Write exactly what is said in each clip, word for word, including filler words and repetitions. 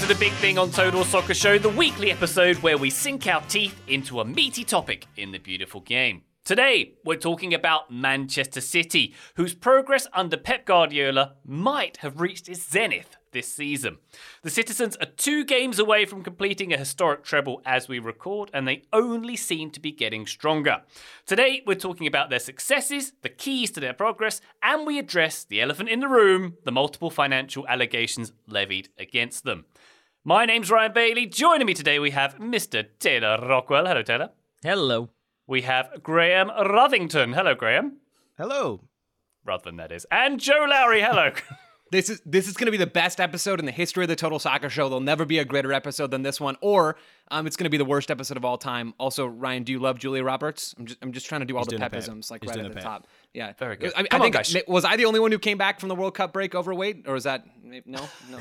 to The Big Thing on Total Soccer Show, the weekly episode where we sink our teeth into a meaty topic in the beautiful game. Today, we're talking about Manchester City, whose progress under Pep Guardiola might have reached its zenith this season. The Citizens are two games away from completing a historic treble as we record, and they only seem to be getting stronger. Today, we're talking about their successes, the keys to their progress, and we address the elephant in the room, the multiple financial allegations levied against them. My name's Ryan Bailey. Joining me today, we have Mister Taylor Rockwell. Hello, Taylor. Hello. We have Graham Ruthington. Hello, Graham. Hello. Ruthven, that is. And Joe Lowry. Hello. This is this is going to be the best episode in the history of the Total Soccer Show. There'll never be a greater episode than this one, or um, it's going to be the worst episode of all time. Also, Ryan, do you love Julia Roberts? I'm just I'm just trying to do all He's the Pepisms like He's right at the pep. top. Yeah, very good. I, Come I on, think guys. was I the only one who came back from the World Cup break overweight, or was that no no?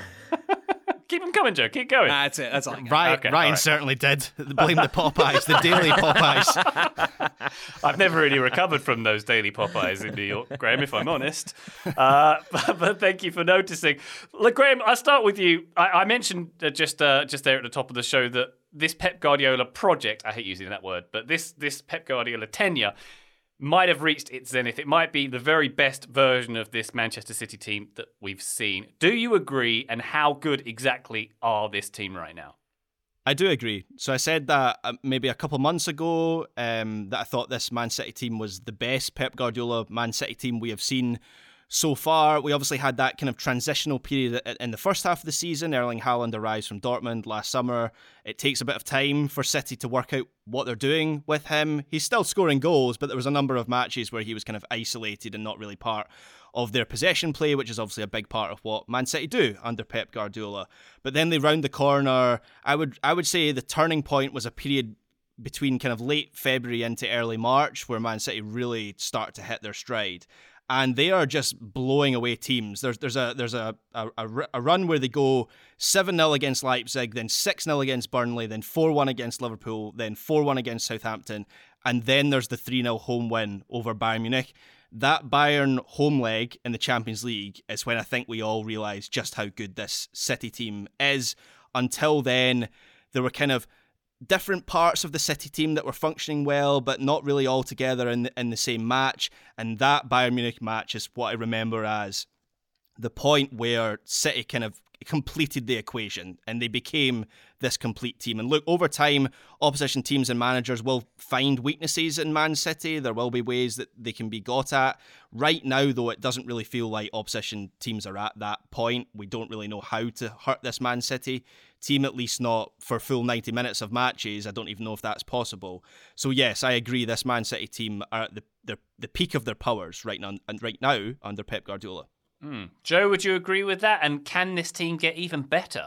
Keep them coming, Joe. Keep going. Nah, that's it. That's all. I got. Ryan, Okay, Ryan all right. certainly did. Blame the Popeyes, the daily Popeyes. I've never really recovered from those daily Popeyes in New York, Graham, if I'm honest. Uh, but, but thank you for noticing. Look, Graham, I'll start with you. I, I mentioned uh, just uh, just there at the top of the show that this Pep Guardiola project, I hate using that word, but this this Pep Guardiola tenure might have reached its zenith. It might be the very best version of this Manchester City team that we've seen. Do you agree? And how good exactly are this team right now? I do agree. So I said that uh, maybe a couple months ago um, that I thought this Man City team was the best Pep Guardiola Man City team we have seen so far. We obviously had that kind of transitional period in the first half of the season. Erling Haaland arrives from Dortmund last summer. It takes a bit of time for City to work out what they're doing with him. He's still scoring goals, but there was a number of matches where he was kind of isolated and not really part of their possession play, which is obviously a big part of what Man City do under Pep Guardiola. But then they round the corner. I would I would say the turning point was a period between kind of late February into early March where Man City really start to hit their stride. And they are just blowing away teams. There's there's a there's a, a, a run where they go seven nil against Leipzig, then six nil against Burnley, then four one against Liverpool, then four one against Southampton, and then there's the three nil home win over Bayern Munich. That Bayern home leg in the Champions League is when I think we all realise just how good this City team is. Until then, there were kind of different parts of the City team that were functioning well, but not really all together in the, in the same match. And that Bayern Munich match is what I remember as the point where City kind of completed the equation and they became this complete team. And look, over time, opposition teams and managers will find weaknesses in Man City. There will be ways that they can be got at. Right now, though, it doesn't really feel like opposition teams are at that point. We don't really know how to hurt this Man City team, at least not for full ninety minutes of matches. I don't even know if that's possible. So yes, I agree. This Man City team are at the the, the peak of their powers right now, and right now under Pep Guardiola. Mm. Joe, would you agree with that? And can this team get even better?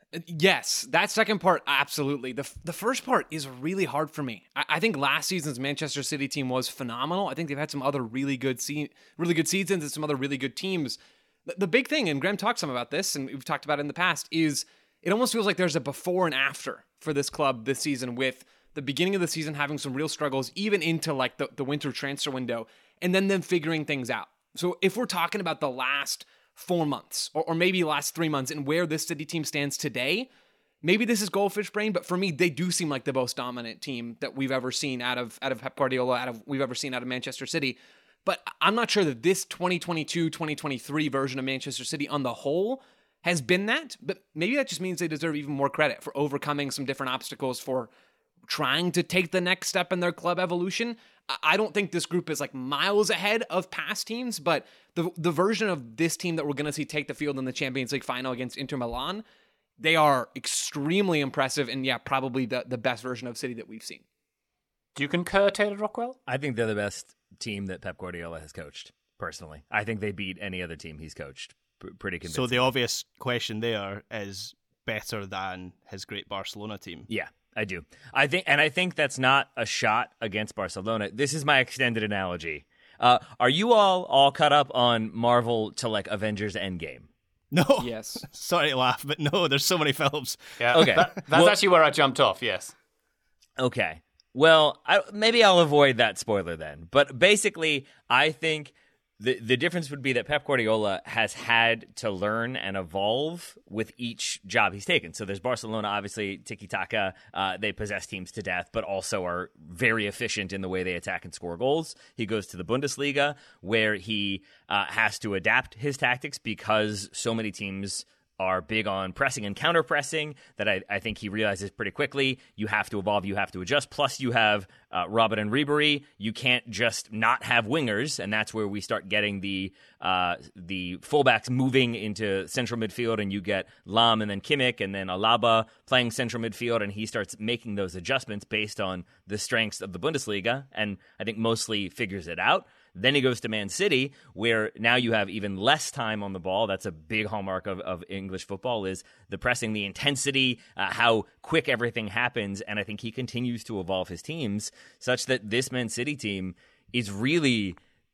Yes, that second part, absolutely. The the first part is really hard for me. I, I think last season's Manchester City team was phenomenal. I think they've had some other really good se- really good seasons and some other really good teams. The, the big thing, and Graham talked some about this, and we've talked about it in the past, is it almost feels like there's a before and after for this club this season, with the beginning of the season having some real struggles, even into like the, the winter transfer window, and then them figuring things out. So if we're talking about the last four months, or, or maybe last three months, and where this City team stands today, maybe this is goldfish brain, but for me, they do seem like the most dominant team that we've ever seen out of out of Pep Guardiola, out of we've ever seen out of Manchester City. But I'm not sure that this twenty twenty-two twenty twenty-three version of Manchester City on the whole has been that, but maybe that just means they deserve even more credit for overcoming some different obstacles, for trying to take the next step in their club evolution. I don't think this group is like miles ahead of past teams, but the the version of this team that we're going to see take the field in the Champions League final against Inter Milan, they are extremely impressive, and yeah, probably the, the best version of City that we've seen. Do you concur, Taylor Rockwell? I think they're the best team that Pep Guardiola has coached, personally. I think they beat any other team he's coached p- pretty convincingly. So the obvious question there is better than his great Barcelona team. Yeah, I do. I think, and I think that's not a shot against Barcelona. This is my extended analogy. Uh, are you all all caught up on Marvel to like Avengers Endgame? No. Yes. Sorry to laugh, but no, there's so many films. Yeah. Okay. That, that's Well- actually where I jumped off, yes. Okay. Well, I, maybe I'll avoid that spoiler then. But basically, I think The the difference would be that Pep Guardiola has had to learn and evolve with each job he's taken. So there's Barcelona, obviously, tiki-taka. Uh, they possess teams to death, but also are very efficient in the way they attack and score goals. He goes to the Bundesliga, where he uh, has to adapt his tactics because so many teams are big on pressing and counter-pressing that I, I think he realizes pretty quickly. You have to evolve, you have to adjust. Plus, you have uh, Robin and Ribéry. You can't just not have wingers, and that's where we start getting the uh, the fullbacks moving into central midfield, and you get Lam and then Kimmich and then Alaba playing central midfield, and he starts making those adjustments based on the strengths of the Bundesliga, and I think mostly figures it out. Then he goes to Man City, where now you have even less time on the ball. That's a big hallmark of, of English football, is the pressing, the intensity, uh, how quick everything happens. And I think he continues to evolve his teams such that this Man City team is really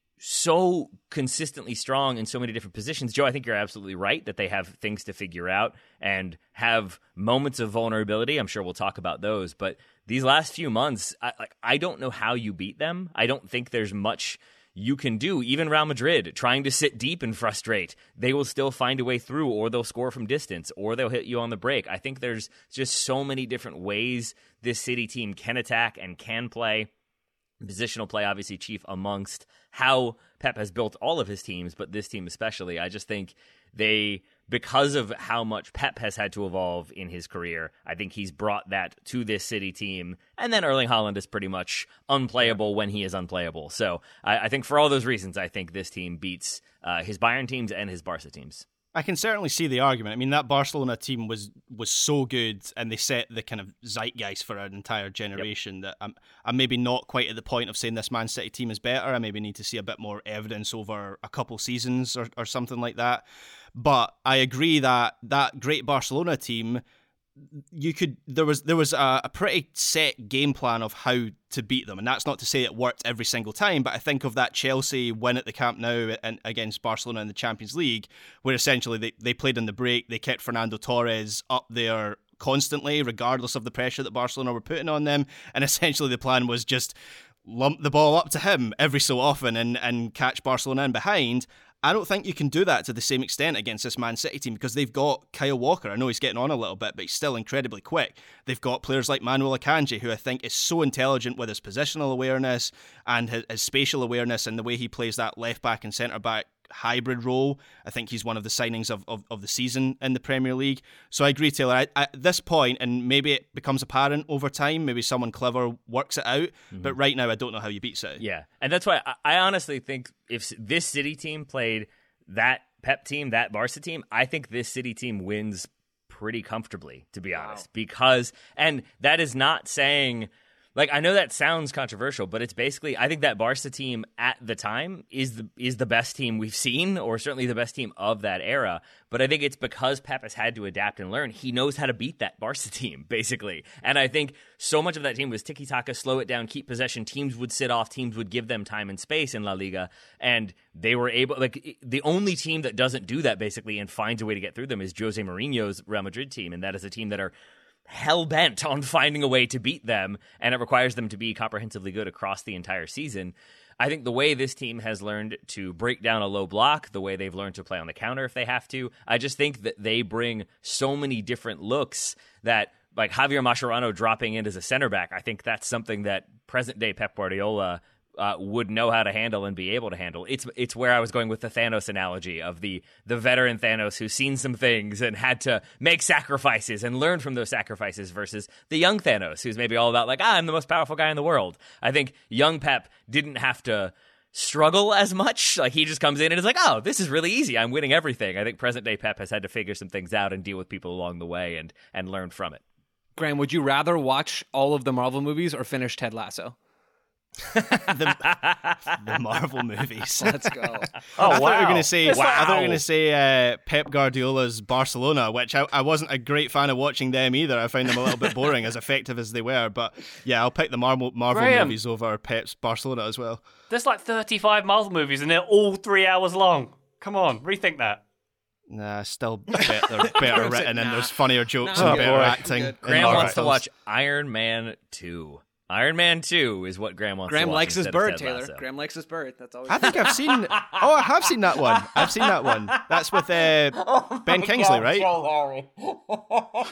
so consistently strong in so many different positions. Joe, I think you're absolutely right that they have things to figure out and have moments of vulnerability. I'm sure we'll talk about those. But these last few months, I, like, I don't know how you beat them. I don't think there's much you can do. Even Real Madrid, trying to sit deep and frustrate, they will still find a way through, or they'll score from distance, or they'll hit you on the break. I think there's just so many different ways this City team can attack and can play. Positional play, obviously, chief amongst how Pep has built all of his teams, but this team especially. I just think they, because of how much Pep has had to evolve in his career, I think he's brought that to this City team. And then Erling Haaland is pretty much unplayable when he is unplayable. So I, I think for all those reasons, I think this team beats uh, his Bayern teams and his Barca teams. I can certainly see the argument. I mean, that Barcelona team was was so good, and they set the kind of zeitgeist for an entire generation. Yep. That I'm, I'm maybe not quite at the point of saying this Man City team is better. I maybe need to see a bit more evidence over a couple seasons or, or something like that. But I agree that that great Barcelona team, you could there was there was a, a pretty set game plan of how to beat them, and that's not to say it worked every single time, but I think of that Chelsea win at the Camp Nou and against Barcelona in the Champions League, where essentially they, they played in the break, they kept Fernando Torres up there constantly, regardless of the pressure that Barcelona were putting on them, and essentially the plan was just lump the ball up to him every so often and, and catch Barcelona in behind. I don't think you can do that to the same extent against this Man City team because they've got Kyle Walker. I know he's getting on a little bit, but he's still incredibly quick. They've got players like Manuel Akanji, who I think is so intelligent with his positional awareness and his, his spatial awareness and the way he plays that left-back and centre-back hybrid role. I think he's one of the signings of, of, of the season in the Premier League. So I agree, Taylor. I, at this point, and maybe it becomes apparent over time, maybe someone clever works it out, mm-hmm. but right now I don't know how you beat City. Yeah, and that's why I, I honestly think if this City team played that Pep team, that Barca team, I think this City team wins pretty comfortably, to be honest. Wow. Because, and that is not saying... Like, I know that sounds controversial, but it's basically, I think that Barca team at the time is the is the best team we've seen, or certainly the best team of that era. But I think it's because Pep has had to adapt and learn. He knows how to beat that Barca team, basically. And I think so much of that team was tiki-taka, slow it down, keep possession. Teams would sit off. Teams would give them time and space in La Liga. And they were able, like, the only team that doesn't do that, basically, and finds a way to get through them is Jose Mourinho's Real Madrid team. And that is a team that are hell-bent on finding a way to beat them, and it requires them to be comprehensively good across the entire season. I think the way this team has learned to break down a low block, the way they've learned to play on the counter if they have to, I just think that they bring so many different looks that, like Javier Mascherano dropping in as a center back, I think that's something that present-day Pep Guardiola Uh, would know how to handle and be able to handle. It's it's where I was going with the Thanos analogy of the the veteran Thanos who's seen some things and had to make sacrifices and learn from those sacrifices versus the young Thanos who's maybe all about like, ah, I'm the most powerful guy in the world. I think young Pep didn't have to struggle as much. Like, he just comes in and is like, oh, this is really easy. I'm winning everything. I think present day Pep has had to figure some things out and deal with people along the way and and learn from it. Graham, would you rather watch all of the Marvel movies or finish Ted Lasso? the, the Marvel movies. Let's go. Oh, I wow. thought we were going to say. Wow. I thought we were going to say uh, Pep Guardiola's Barcelona, which I, I wasn't a great fan of watching them either. I found them a little bit boring, as effective as they were. But yeah, I'll pick the Marvel Marvel Graham. movies over Pep's Barcelona as well. There's like thirty-five Marvel movies, and they're all three hours long. Come on, rethink that. Nah, still better, better written, and there's funnier jokes Nah, and better boy. acting. Good. Graham in wants to Marvels. watch Iron Man two. Iron Man two is what Graham wants Graham to watch likes his instead of bird, Ted Taylor. Lasso. Graham likes his bird. That's always. I think I've seen. Oh, I have seen that one. I've seen that one. That's with uh, Oh Ben Kingsley, right? Joe Lowry.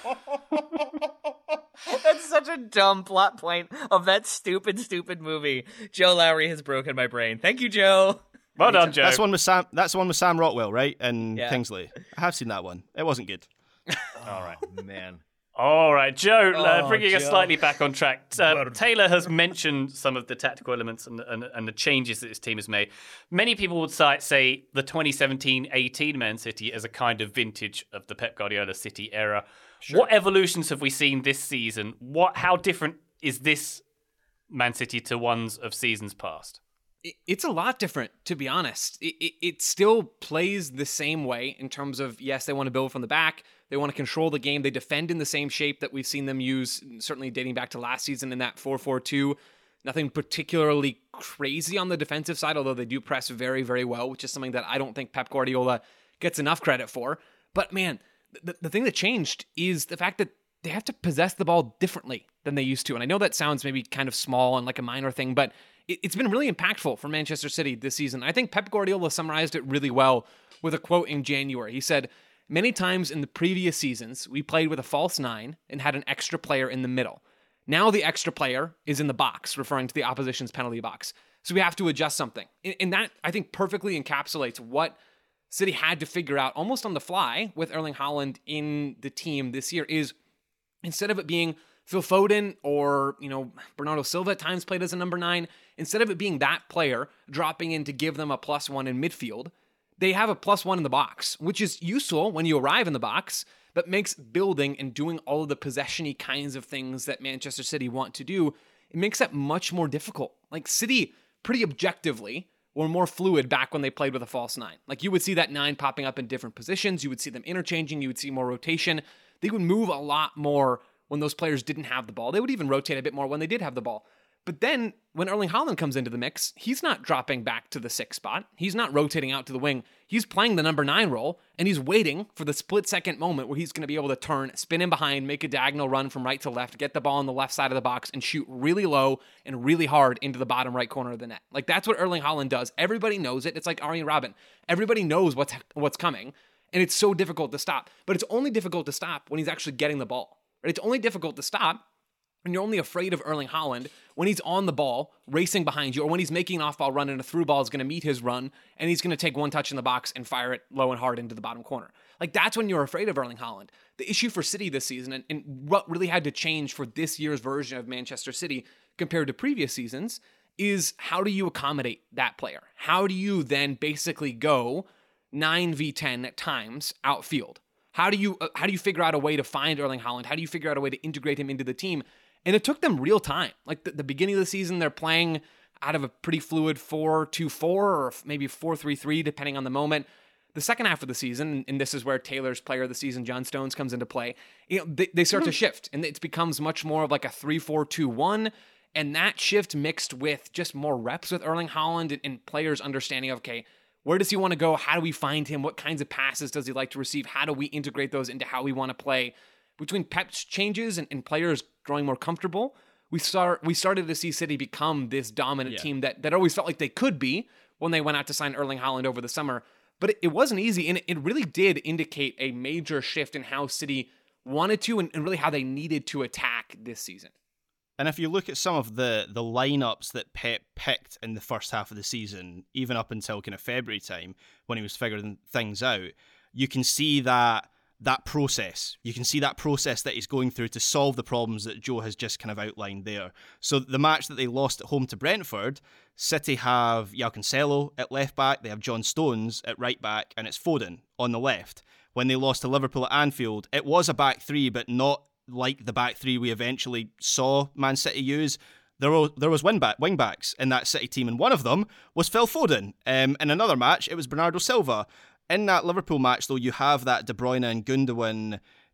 That's such a dumb plot point of that stupid, stupid movie. Joe Lowry has broken my brain. Thank you, Joe. Well done, Joe. That's one with Sam. That's the one with Sam Rockwell, right? And Yeah. Kingsley. I have seen that one. It wasn't good. All right. Man. All right, Joe, uh, Oh, bringing us Joe. slightly back on track. Uh, Taylor has mentioned some of the tactical elements and, and, and the changes that his team has made. Many people would cite, say, the twenty seventeen eighteen Man City as a kind of vintage of the Pep Guardiola City era. What evolutions have we seen this season? What? How different is this Man City to ones of seasons past? It- It's a lot different, to be honest. It, it, it still plays the same way in terms of, yes, they want to build from the back. They want to control the game. They defend in the same shape that we've seen them use, certainly dating back to last season in that four four two. Nothing particularly crazy on the defensive side, although they do press very, very well, which is something that I don't think Pep Guardiola gets enough credit for. But man, the, the thing that changed is the fact that they have to possess the ball differently than they used to. And I know that sounds maybe kind of small and like a minor thing, but it, it's been really impactful for Manchester City this season. I think Pep Guardiola summarized it really well with a quote in January. He said, "Many times in the previous seasons, we played with a false nine and had an extra player in the middle. Now the extra player is in the box," referring to the opposition's penalty box. "So we have to adjust something." And that, I think, perfectly encapsulates what City had to figure out almost on the fly with Erling Haaland in the team this year is instead of it being Phil Foden or, you know, Bernardo Silva at times played as a number nine, instead of it being that player dropping in to give them a plus one in midfield, they have a plus one in the box, which is useful when you arrive in the box, but makes building and doing all of the possession-y kinds of things that Manchester City want to do, it makes that much more difficult. Like City, pretty objectively, were more fluid back when they played with a false nine. Like you would see that nine popping up in different positions, you would see them interchanging, you would see more rotation. They would move a lot more when those players didn't have the ball. They would even rotate a bit more when they did have the ball. But then when Erling Haaland comes into the mix, he's not dropping back to the sixth spot. He's not rotating out to the wing. He's playing the number nine role, and he's waiting for the split second moment where he's going to be able to turn, spin in behind, make a diagonal run from right to left, get the ball on the left side of the box, and shoot really low and really hard into the bottom right corner of the net. Like that's what Erling Haaland does. Everybody knows it. It's like Arjen Robben. Everybody knows what's what's coming, and it's so difficult to stop. But it's only difficult to stop when he's actually getting the ball. Right? It's only difficult to stop and you're only afraid of Erling Haaland when he's on the ball, racing behind you, or when he's making an off-ball run and a through ball is going to meet his run, and he's going to take one touch in the box and fire it low and hard into the bottom corner. Like, that's when you're afraid of Erling Haaland. The issue for City this season, and, and what really had to change for this year's version of Manchester City compared to previous seasons, is how do you accommodate that player? How do you then basically go nine v ten at times outfield? How do you uh, how do you figure out a way to find Erling Haaland? How do you figure out a way to integrate him into the team? And it took them real time. Like the, the beginning of the season, they're playing out of a pretty fluid four two four or maybe four three three, depending on the moment. The second half of the season, and this is where Taylor's player of the season, John Stones, comes into play, you know, they, they start to shift, and it becomes much more of like a three four two one. And that shift mixed with just more reps with Erling Haaland and, and players understanding of, okay, where does he want to go? How do we find him? What kinds of passes does he like to receive? How do we integrate those into how we want to play? Between Pep's changes and, and players growing more comfortable, we start we started to see City become this dominant Yeah. team that, that always felt like they could be when they went out to sign Erling Haaland over the summer. But it, it wasn't easy, and it, it really did indicate a major shift in how City wanted to and, and really how they needed to attack this season. And if you look at some of the, the lineups that Pep picked in the first half of the season, even up until kind of February time, when he was figuring things out, you can see that that process. You can see that process that he's going through to solve the problems that Joe has just kind of outlined there. So the match that they lost at home to Brentford, City have João Cancelo at left back, they have John Stones at right back, and it's Foden on the left. When they lost to Liverpool at Anfield, it was a back three, but not like the back three we eventually saw Man City use. There was, there was wing, back, wing backs in that City team, and one of them was Phil Foden. Um, in another match, it was Bernardo Silva. In that Liverpool match, though, you have that De Bruyne and Gundogan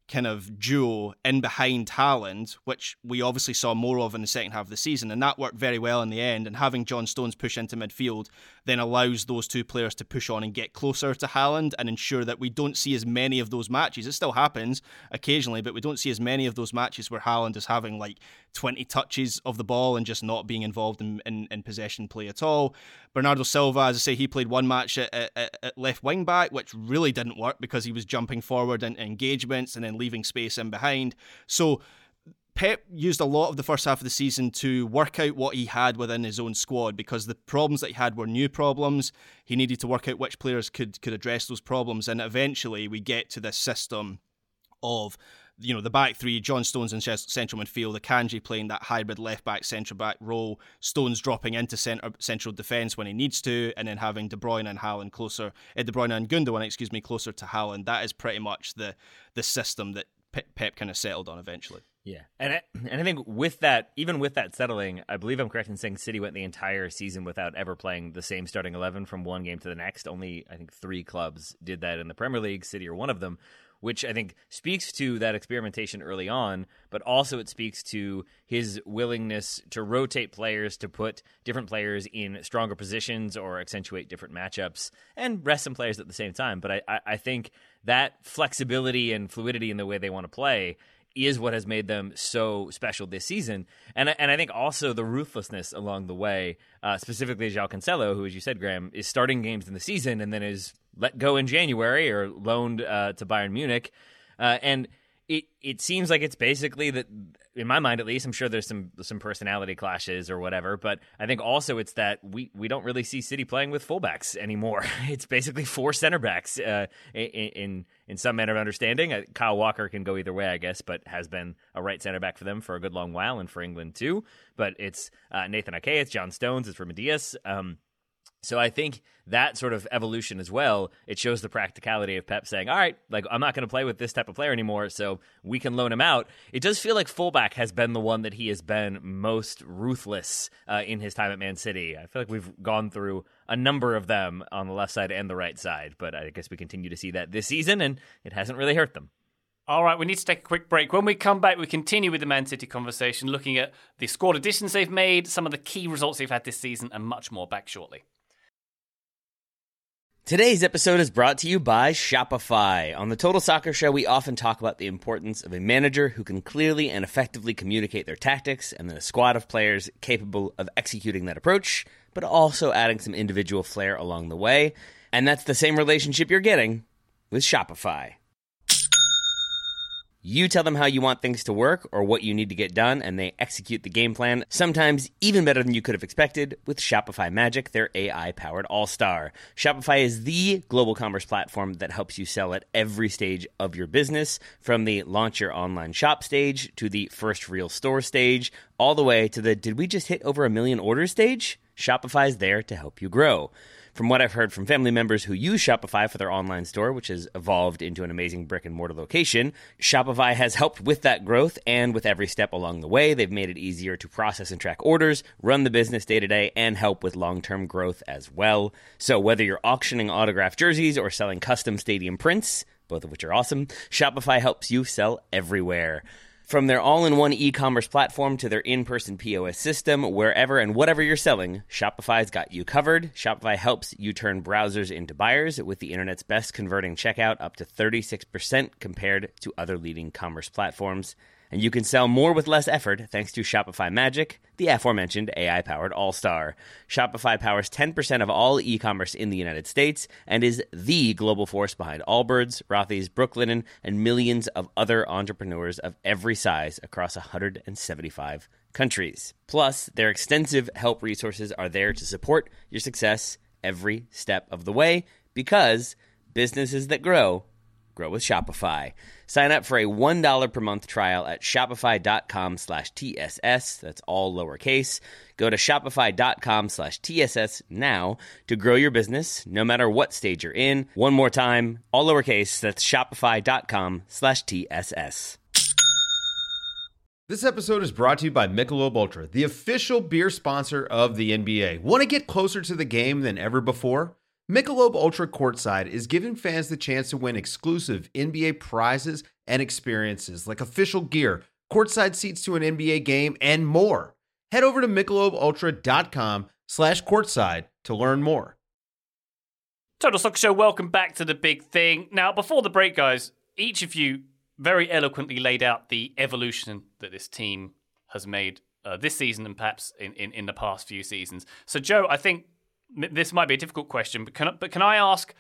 kind of duo in behind Haaland, which we obviously saw more of in the second half of the season, and that worked very well in the end. And having John Stones push into midfield then allows those two players to push on and get closer to Haaland and ensure that we don't see as many of those matches. It still happens occasionally, but we don't see as many of those matches where Haaland is having like twenty touches of the ball and just not being involved in, in, in possession play at all. Bernardo Silva, as I say, he played one match at, at, at left wing back, which really didn't work because he was jumping forward in engagements and then leaving space in behind. So Pep used a lot of the first half of the season to work out what he had within his own squad, because the problems that he had were new problems. He needed to work out which players could could address those problems, and eventually we get to this system of, you know, the back three, John Stones in central midfield, Akanji playing that hybrid left-back, centre-back role, Stones dropping into centre, central defence when he needs to, and then having De Bruyne and Haaland closer, uh, De Bruyne and Gundogan, excuse me, closer to Haaland. That is pretty much the the system that Pep, Pep kind of settled on eventually. Yeah, and I, and I think with that, even with that settling, I believe I'm correct in saying City went the entire season without ever playing the same starting eleven from one game to the next. Only, I think, three clubs did that in the Premier League. City are one of them, which I think speaks to that experimentation early on, but also it speaks to his willingness to rotate players, to put different players in stronger positions or accentuate different matchups, and rest some players at the same time. But I, I, I think that flexibility and fluidity in the way they want to play is what has made them so special this season. And, and I think also the ruthlessness along the way, uh, specifically João Cancelo, who, as you said, Graham, is starting games in the season and then is let go in January or loaned uh, to Bayern Munich. Uh, and it it seems like it's basically that, in my mind at least, I'm sure there's some some personality clashes or whatever, but I think also it's that we, we don't really see City playing with fullbacks anymore. It's basically four center backs uh, in, in in some manner of understanding. Uh, Kyle Walker can go either way, I guess, but has been a right center back for them for a good long while and for England too. But it's uh, Nathan Ake, it's John Stones, it's Ruben Um So I think that sort of evolution as well, it shows the practicality of Pep saying, all right, like, I'm not going to play with this type of player anymore, so we can loan him out. It does feel like fullback has been the one that he has been most ruthless uh, in his time at Man City. I feel like we've gone through a number of them on the left side and the right side, but I guess we continue to see that this season, and it hasn't really hurt them. All right, we need to take a quick break. When we come back, we continue with the Man City conversation, looking at the squad additions they've made, some of the key results they've had this season, and much more. Back shortly. Today's episode is brought to you by Shopify. On the Total Soccer Show, we often talk about the importance of a manager who can clearly and effectively communicate their tactics, and then a squad of players capable of executing that approach, but also adding some individual flair along the way. And that's the same relationship you're getting with Shopify. You tell them how you want things to work or what you need to get done, and they execute the game plan, sometimes even better than you could have expected, with Shopify Magic, their A I-powered all-star. Shopify is the global commerce platform that helps you sell at every stage of your business, from the launch your online shop stage to the first real store stage, all the way to the did we just hit over a million orders stage? Shopify is there to help you grow. From what I've heard from family members who use Shopify for their online store, which has evolved into an amazing brick-and-mortar location, Shopify has helped with that growth, and with every step along the way, they've made it easier to process and track orders, run the business day-to-day, and help with long-term growth as well. So whether you're auctioning autographed jerseys or selling custom stadium prints, both of which are awesome, Shopify helps you sell everywhere. From their all-in-one e-commerce platform to their in-person P O S system, wherever and whatever you're selling, Shopify's got you covered. Shopify helps you turn browsers into buyers with the internet's best converting checkout, up to thirty-six percent compared to other leading commerce platforms. And you can sell more with less effort thanks to Shopify Magic, the aforementioned A I-powered all-star. Shopify powers ten percent of all e-commerce in the United States and is the global force behind Allbirds, Rothy's, Brooklinen, and millions of other entrepreneurs of every size across one hundred seventy-five countries. Plus, their extensive help resources are there to support your success every step of the way, because businesses that grow, grow with Shopify. Sign up for a one dollar per month trial at shopify.com slash TSS. That's all lowercase. Go to shopify.com slash TSS now to grow your business, no matter what stage you're in. One more time, all lowercase. That's shopify.com slash TSS. This episode is brought to you by Michelob Ultra, the official beer sponsor of the N B A. Want to get closer to the game than ever before? Michelob Ultra Courtside is giving fans the chance to win exclusive N B A prizes and experiences like official gear, courtside seats to an N B A game, and more. Head over to michelobultra.com slash courtside to learn more. Total Soccer Show, welcome back to the big thing. Now, before the break, guys, each of you very eloquently laid out the evolution that this team has made uh, this season and perhaps in, in, in the past few seasons. So, Joe, I think this might be a difficult question, but can, but can I ask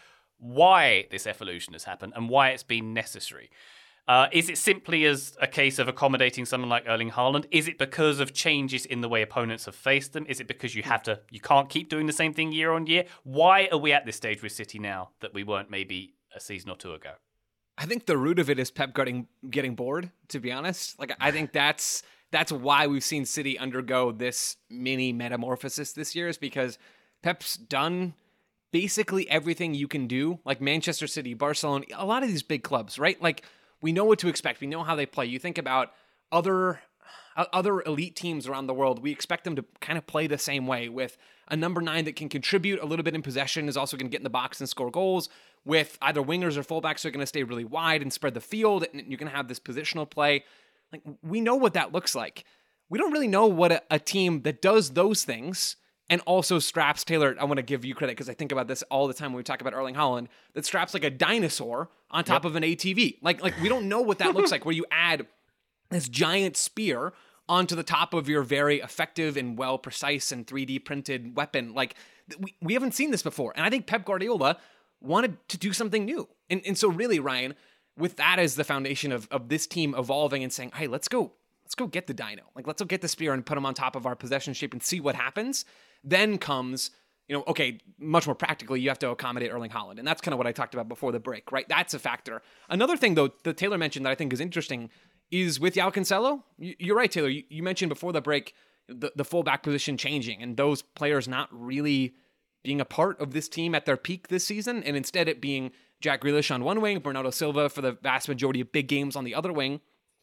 why this evolution has happened and why it's been necessary? Uh, is it simply as a case of accommodating someone like Erling Haaland? Is it because of changes in the way opponents have faced them? Is it because you have to, you can't keep doing the same thing year on year? Why are we at this stage with City now that we weren't maybe a season or two ago? I think the root of it is Pep getting getting bored, to be honest. Like, I think that's that's why we've seen City undergo this mini metamorphosis this year, is because Pep's done basically everything you can do, like Manchester City, Barcelona, a lot of these big clubs, right? Like, we know what to expect. We know how they play. You think about other other elite teams around the world. We expect them to kind of play the same way, with a number nine that can contribute a little bit in possession, is also going to get in the box and score goals, with either wingers or fullbacks who are going to stay really wide and spread the field, and you're going to have this positional play. Like, we know what that looks like. We don't really know what a, a team that does those things and also straps, Taylor, I want to give you credit because I think about this all the time when we talk about Erling Haaland, that straps like a dinosaur on top yep. of an A T V. Like, like we don't know what that looks like, where you add this giant spear onto the top of your very effective and well precise and three D printed weapon. Like, we, we haven't seen this before. And I think Pep Guardiola wanted to do something new. And, and so really, Ryan, with that as the foundation of, of this team evolving and saying, hey, let's go, let's go get the dino. Like, let's go get the spear and put him on top of our possession shape and see what happens. Then comes, you know, okay, much more practically, you have to accommodate Erling Haaland. And that's kind of what I talked about before the break, right? That's a factor. Another thing, though, that Taylor mentioned that I think is interesting is with João Cancelo. You're right, Taylor. You mentioned before the break the, the fullback position changing and those players not really being a part of this team at their peak this season, and instead it being Jack Grealish on one wing, Bernardo Silva for the vast majority of big games on the other wing.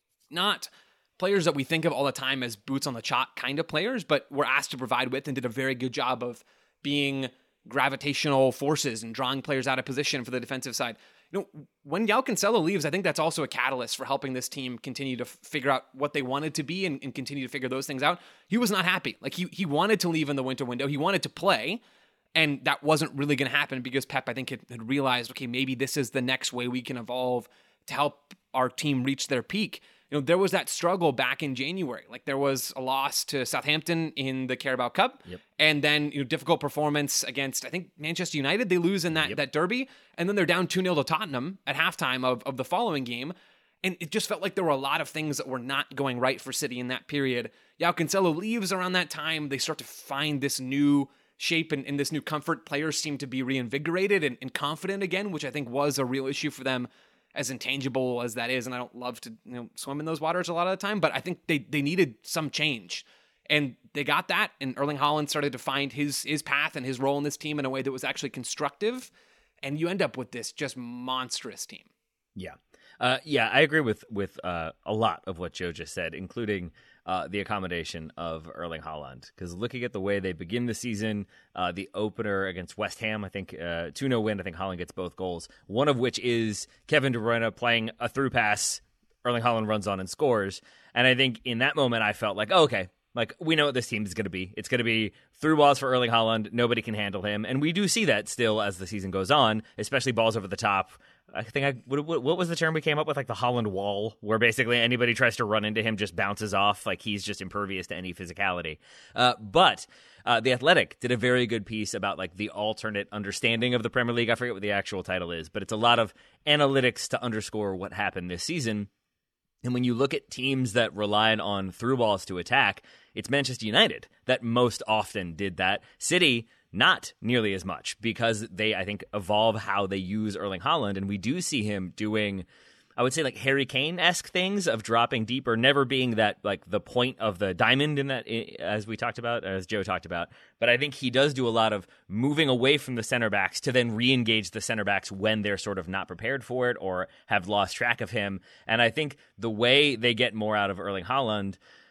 Not players that we think of all the time as boots on the chalk kind of players, but were asked to provide with and did a very good job of being gravitational forces and drawing players out of position for the defensive side. You know, when João Cancelo leaves, I think that's also a catalyst for helping this team continue to f- figure out what they wanted to be and, and continue to figure those things out. He was not happy. Like, he he wanted to leave in the winter window. He wanted to play, and that wasn't really going to happen because Pep, I think, had, had realized, okay, maybe this is the next way we can evolve to help our team reach their peak. You know, there was that struggle back in January. Like, there was a loss to Southampton in the Carabao Cup, yep. and then, you know, difficult performance against, I think, Manchester United. They lose in that, yep. that derby, and then they're down two nil to Tottenham at halftime of, of the following game, and it just felt like there were a lot of things that were not going right for City in that period. João Cancelo leaves around that time. They start to find this new shape and, and this new comfort. Players seem to be reinvigorated and, and confident again, which I think was a real issue for them, as intangible as that is. And I don't love to, you know, swim in those waters a lot of the time, but I think they they needed some change. And they got that, and Erling Haaland started to find his his path and his role in this team in a way that was actually constructive. And you end up with this just monstrous team. Yeah. Uh, yeah, I agree with with uh, a lot of what Joe just said, including uh, the accommodation of Erling Haaland. Because looking at the way they begin the season, uh, the opener against West Ham, I think uh, two nil win, I think Haaland gets both goals, one of which is Kevin De Bruyne playing a through pass, Erling Haaland runs on and scores. And I think in that moment I felt like, oh, okay, like, we know what this team is going to be. It's going to be through balls for Erling Haaland. Nobody can handle him. And we do see that still as the season goes on, especially balls over the top. I think I what, what was the term we came up with, like the Haaland wall, where basically anybody tries to run into him just bounces off, like he's just impervious to any physicality. Uh, but uh, The Athletic did a very good piece about like the alternate understanding of the Premier League. I forget what the actual title is, but it's a lot of analytics to underscore what happened this season. And when you look at teams that relied on through balls to attack, it's Manchester United that most often did that. City, not nearly as much, because they, I think, evolve how they use Erling Haaland. And we do see him doing, I would say, like Harry Kane-esque things of dropping deeper, never being that, like, the point of the diamond in that, as we talked about, as Joe talked about. But I think he does do a lot of moving away from the center backs to then re-engage the center backs when they're sort of not prepared for it or have lost track of him. And I think the way they get more out of Erling Haaland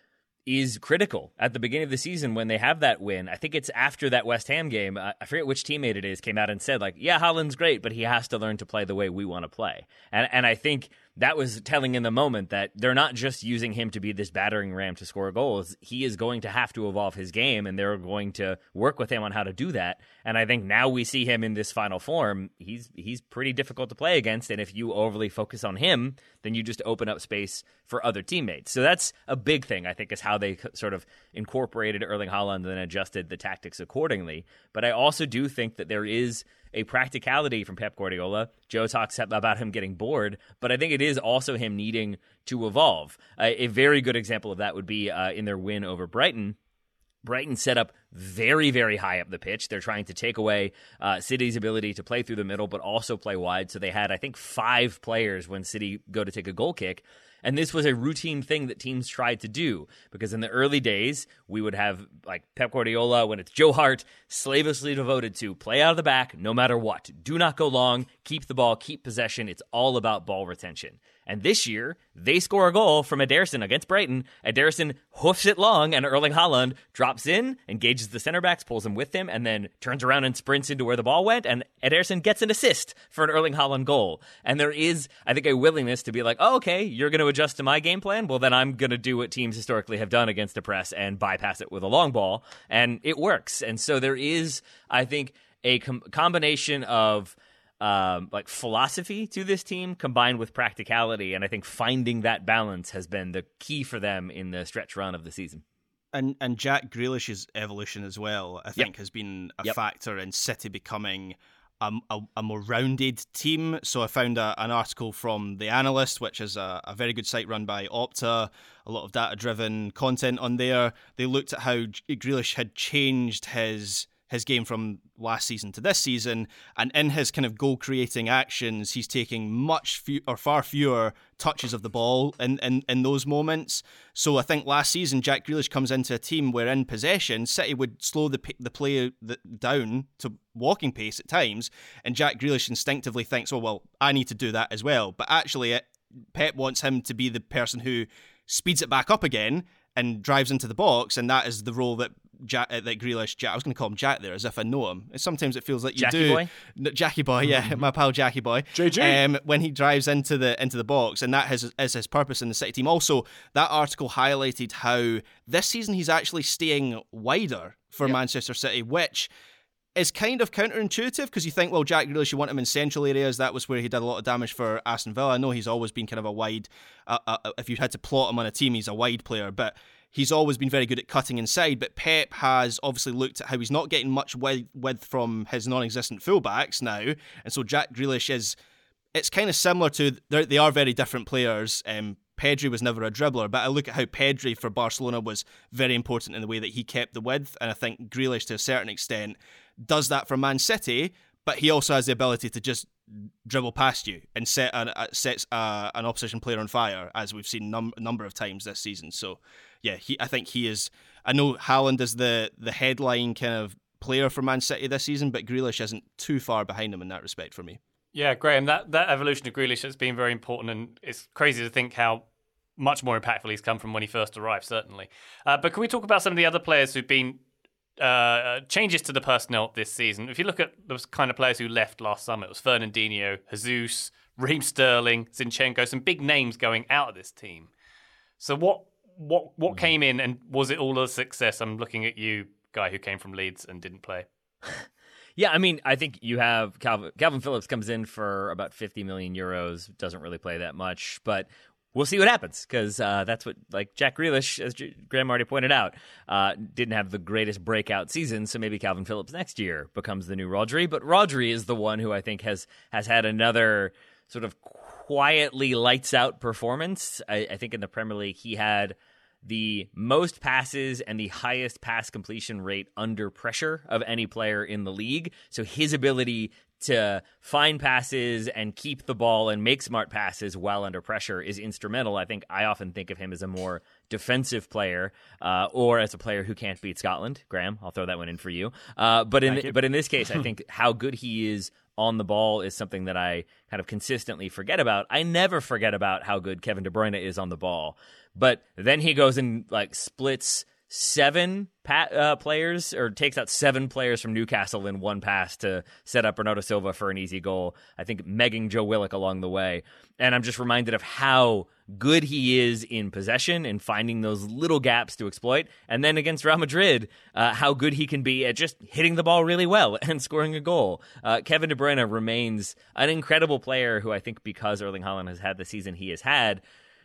is critical at the beginning of the season when they have that win. I think it's after that West Ham game. Uh, I forget which teammate it is, came out and said, like, yeah, Haaland's great, but he has to learn to play the way we want to play. And and I think that was telling in the moment that they're not just using him to be this battering ram to score goals. He is going to have to evolve his game, and they're going to work with him on how to do that. And I think now we see him in this final form. He's he's pretty difficult to play against, and if you overly focus on him, then you just open up space for other teammates. So that's a big thing, I think, is how they sort of incorporated Erling Haaland and then adjusted the tactics accordingly. But I also do think that there is a practicality from Pep Guardiola. Joe talks about him getting bored, but I think it is also him needing to evolve. Uh, a very good example of that would be uh, in their win over Brighton. Brighton set up very, very high up the pitch. They're trying to take away uh, City's ability to play through the middle, but also play wide. So they had, I think, five players when City go to take a goal kick. And this was a routine thing that teams tried to do, because in the early days, we would have, like, Pep Guardiola, when it's Joe Hart, slavishly devoted to play out of the back no matter what. Do not go long, keep the ball, keep possession. It's all about ball retention. And this year, they score a goal from Ederson against Brighton. Ederson hoofs it long, and Erling Haaland drops in, engages the center backs, pulls him with him, and then turns around and sprints into where the ball went, and Ederson gets an assist for an Erling Haaland goal. And there is, I think, a willingness to be like, oh, okay, you're going to adjust to my game plan? Well, then I'm going to do what teams historically have done against a press and bypass it with a long ball, and it works. And so there is, I think, a com- combination of Um, like philosophy to this team combined with practicality, and I think finding that balance has been the key for them in the stretch run of the season. And and Jack Grealish's evolution as well, I think, yep. has been a yep. factor in City becoming a, a, a more rounded team. So I found a, an article from The Analyst, which is a, a very good site run by Opta, a lot of data-driven content on there. They looked at how Grealish had changed his his game from last season to this season, and in his kind of goal-creating actions, he's taking much few, or far fewer touches of the ball in, in, in those moments. So I think last season, Jack Grealish comes into a team where in possession, City would slow the the play down to walking pace at times, and Jack Grealish instinctively thinks, oh, well, I need to do that as well. But actually, it, Pep wants him to be the person who speeds it back up again and drives into the box, and that is the role that Jack, uh, that Grealish, Jack, I was going to call him Jack there as if I know him. Sometimes it feels like you Jackie do. Boy? No, Jackie Boy, yeah, mm-hmm. my pal Jackie Boy. J J. Um, when he drives into the into the box, and that is, is his purpose in the City team. Also, that article highlighted how this season he's actually staying wider for yep. Manchester City, which is kind of counterintuitive, because you think, well, Jack Grealish, you want him in central areas. That was where he did a lot of damage for Aston Villa. I know he's always been kind of a wide, uh, uh, if you had to plot him on a team, he's a wide player, but he's always been very good at cutting inside. But Pep has obviously looked at how he's not getting much width from his non-existent fullbacks now, and so Jack Grealish is, it's kind of similar to, they are very different players. Um, Pedri was never a dribbler, but I look at how Pedri for Barcelona was very important in the way that he kept the width, and I think Grealish to a certain extent does that for Man City, but he also has the ability to just dribble past you and set an, uh, sets uh, an opposition player on fire, as we've seen num- a number of times this season. So yeah, he, I think he is, I know Haaland is the, the headline kind of player for Man City this season, but Grealish isn't too far behind him in that respect for me. Yeah, Graham, that, that evolution of Grealish has been very important, and it's crazy to think how much more impactful he's come from when he first arrived, certainly. Uh, but can we talk about some of the other players who've been uh, changes to the personnel this season? If you look at those kind of players who left last summer, it was Fernandinho, Jesus, Raheem Sterling, Zinchenko, some big names going out of this team. So what what what came in, and was it all a success? I'm looking at you, guy who came from Leeds and didn't play. Yeah, I mean, I think you have Calvin, Calvin Phillips comes in for about fifty million euros, doesn't really play that much, but we'll see what happens, because uh, that's what, like Jack Grealish, as Graham already pointed out, uh, didn't have the greatest breakout season, so maybe Calvin Phillips next year becomes the new Rodri. But Rodri is the one who I think has has had another sort of quietly lights out performance. I, I think in the Premier League he had the most passes and the highest pass completion rate under pressure of any player in the league. So his ability to find passes and keep the ball and make smart passes while under pressure is instrumental. I think I often think of him as a more defensive player, uh, or as a player who can't beat Scotland. Graham, I'll throw that one in for you. Uh, but in but in this case, I think how good he is on the ball is something that I kind of consistently forget about. I never forget about how good Kevin De Bruyne is on the ball. But then he goes and like splits seven pa- uh, players or takes out seven players from Newcastle in one pass to set up Bernardo Silva for an easy goal. I think megging Joe Willock along the way. And I'm just reminded of how good he is in possession and finding those little gaps to exploit. And then against Real Madrid, uh, how good he can be at just hitting the ball really well and scoring a goal. Uh, Kevin De Bruyne remains an incredible player who I think because Erling Haaland has had the season he has had,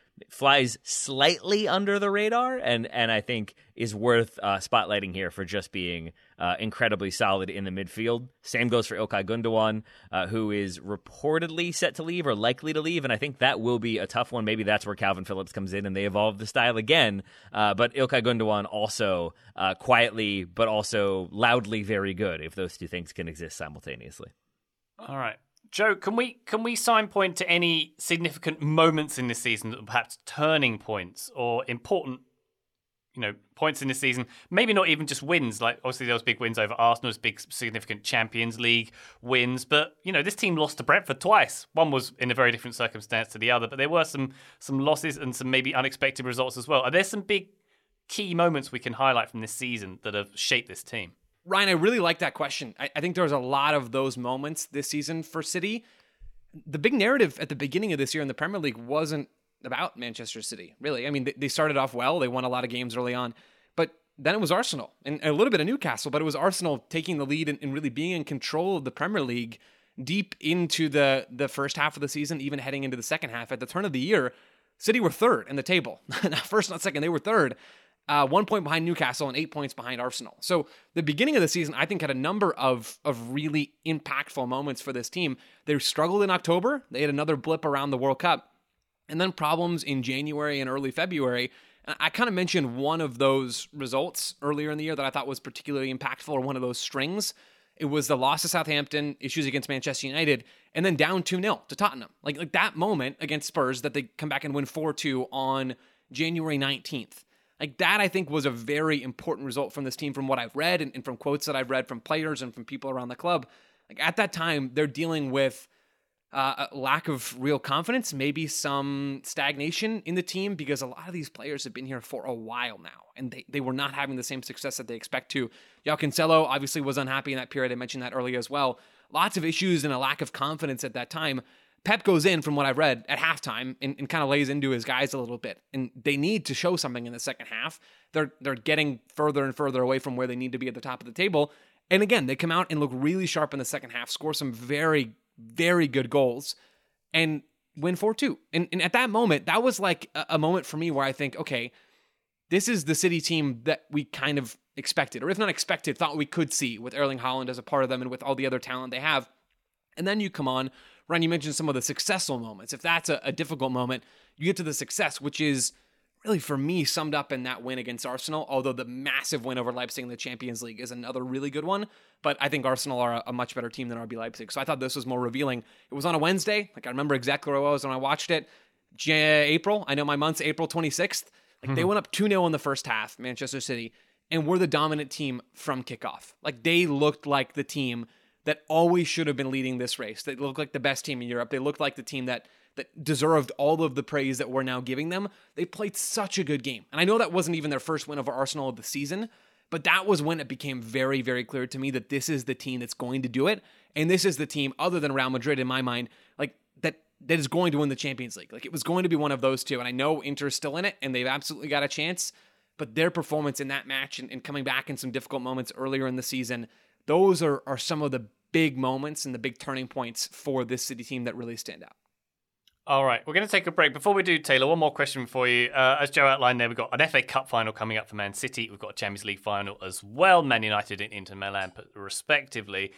flies slightly under the radar, and and I think is worth uh, spotlighting here for just being uh, incredibly solid in the midfield. Same goes for Ilkay Gundogan, uh, who is reportedly set to leave or likely to leave, and I think that will be a tough one. Maybe that's where Calvin Phillips comes in and they evolve the style again. Uh, but Ilkay Gundogan also uh, quietly but also loudly very good, if those two things can exist simultaneously. All right. Joe, can we can we signpoint to any significant moments in this season that were perhaps turning points or important, you know, points in this season? Maybe not even just wins. Like obviously there was big wins over Arsenal, big significant Champions League wins, but you know this team lost to Brentford twice. One was in a very different circumstance to the other, but there were some some losses and some maybe unexpected results as well. Are there some big key moments we can highlight from this season that have shaped this team? Ryan, I really like that question. I, I think there was a lot of those moments this season for City. The big narrative at the beginning of this year in the Premier League wasn't about Manchester City, really. I mean, they, they started off well. They won a lot of games early on. But then it was Arsenal and a little bit of Newcastle, but it was Arsenal taking the lead and, and really being in control of the Premier League deep into the, the first half of the season, even heading into the second half. At the turn of the year, City were third in the table. Not first, not second. They were third. Uh, one point behind Newcastle and eight points behind Arsenal. So the beginning of the season, I think, had a number of of really impactful moments for this team. They struggled in October. They had another blip around the World Cup. And then problems in January and early February. And I kind of mentioned one of those results earlier in the year that I thought was particularly impactful, or one of those strings. It was the loss to Southampton, issues against Manchester United, and then down two nil to Tottenham. Like, like that moment against Spurs that they come back and win four two on January nineteenth. Like that, I think, was a very important result from this team from what I've read and, and from quotes that I've read from players and from people around the club. Like at that time, they're dealing with uh, a lack of real confidence, maybe some stagnation in the team, because a lot of these players have been here for a while now, and they, they were not having the same success that they expect to. João Cancelo obviously was unhappy in that period. I mentioned that earlier as well. Lots of issues and a lack of confidence at that time. Pep goes in, from what I've read, at halftime and, and kind of lays into his guys a little bit. And they need to show something in the second half. They're they're getting further and further away from where they need to be at the top of the table. And again, they come out and look really sharp in the second half, score some very, very good goals, and win four two. And, and at that moment, that was like a, a moment for me where I think, okay, this is the City team that we kind of expected, or if not expected, thought we could see with Erling Haaland as a part of them and with all the other talent they have. And then you come on, Ryan, you mentioned some of the successful moments. If that's a, a difficult moment, you get to the success, which is really, for me, summed up in that win against Arsenal, although the massive win over Leipzig in the Champions League is another really good one. But I think Arsenal are a, a much better team than R B Leipzig. So I thought this was more revealing. It was on a Wednesday. Like, I remember exactly where I was when I watched it. J- April. I know my month's April twenty-sixth. Like, mm-hmm. They went up two nil in the first half, Manchester City, and were the dominant team from kickoff. Like, they looked like the team that always should have been leading this race. They looked like the best team in Europe. They looked like the team that that deserved all of the praise that we're now giving them. They played such a good game. And I know that wasn't even their first win over Arsenal of the season, but that was when it became very, very clear to me that this is the team that's going to do it. And this is the team, other than Real Madrid in my mind, like that that is going to win the Champions League. Like, it was going to be one of those two. And I know Inter's still in it, and they've absolutely got a chance. But their performance in that match and, and coming back in some difficult moments earlier in the season, those are, are some of the big moments and the big turning points for this City team that really stand out. All right, we're going to take a break. Before we do, Taylor, one more question for you. Uh, as Joe outlined there, we've got an F A Cup final coming up for Man City. We've got a Champions League final as well, Man United and Inter Milan, respectively.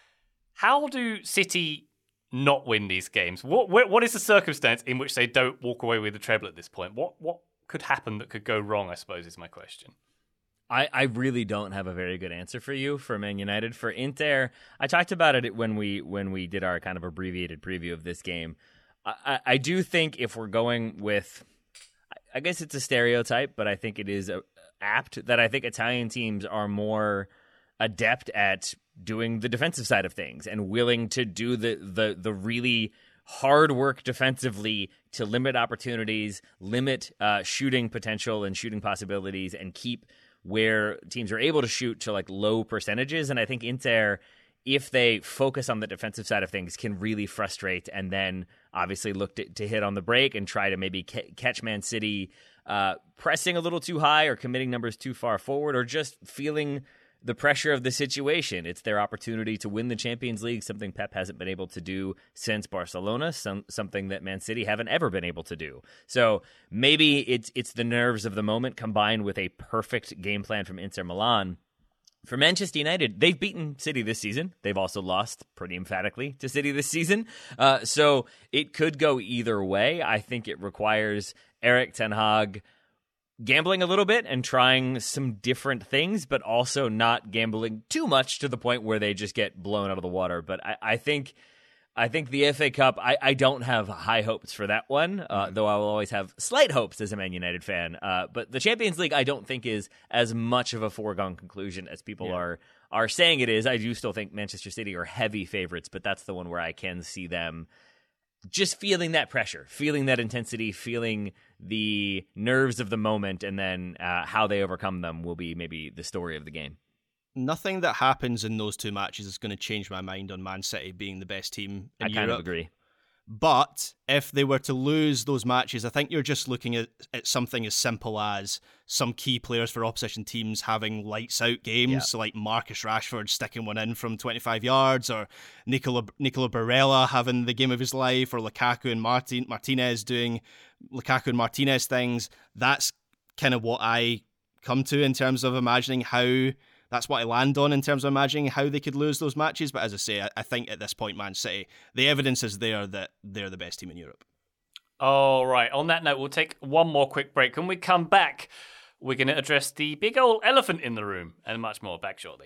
How do City not win these games? What What is the circumstance in which they don't walk away with the treble at this point? What What could happen that could go wrong, I suppose, is my question. I, I really don't have a very good answer for you for Man United. For Inter, I talked about it when we when we did our kind of abbreviated preview of this game. I, I do think if we're going with, I guess it's a stereotype, but I think it is apt that I think Italian teams are more adept at doing the defensive side of things and willing to do the the the really hard work defensively to limit opportunities, limit uh, shooting potential and shooting possibilities, and keep where teams are able to shoot to like low percentages. And I think Inter, if they focus on the defensive side of things, can really frustrate, and then obviously look to, to hit on the break and try to maybe ca- catch Man City uh, pressing a little too high or committing numbers too far forward, or just feeling the pressure of the situation. It's their opportunity to win the Champions League, something Pep hasn't been able to do since Barcelona, some, something that Man City haven't ever been able to do. So maybe it's it's the nerves of the moment combined with a perfect game plan from Inter Milan. For Manchester United, they've beaten City this season. They've also lost pretty emphatically to City this season. Uh, so it could go either way. I think it requires Erik ten Hag gambling a little bit and trying some different things, but also not gambling too much to the point where they just get blown out of the water. But I, I think I think the F A Cup, I, I don't have high hopes for that one, uh, mm-hmm. though I will always have slight hopes as a Man United fan. Uh, but the Champions League, I don't think is as much of a foregone conclusion as people yeah. are are saying it is. I do still think Manchester City are heavy favorites, but that's the one where I can see them just feeling that pressure, feeling that intensity, feeling the nerves of the moment, and then uh, how they overcome them will be maybe the story of the game. Nothing that happens in those two matches is going to change my mind on Man City being the best team in I Europe. kind of agree. But if they were to lose those matches, I think you're just looking at, at something as simple as some key players for opposition teams having lights out games. Yeah. So like Marcus Rashford sticking one in from twenty-five yards, or Nicola, Nicola Barella having the game of his life, or Lukaku and Martin, Martinez doing Lukaku and Martinez things. That's kind of what I come to in terms of imagining how... That's what I land on in terms of imagining how they could lose those matches. But as I say, I, I think at this point, Man City, the evidence is there that they're the best team in Europe. All right. On that note, we'll take one more quick break. When we come back, we're going to address the big old elephant in the room and much more. Back shortly.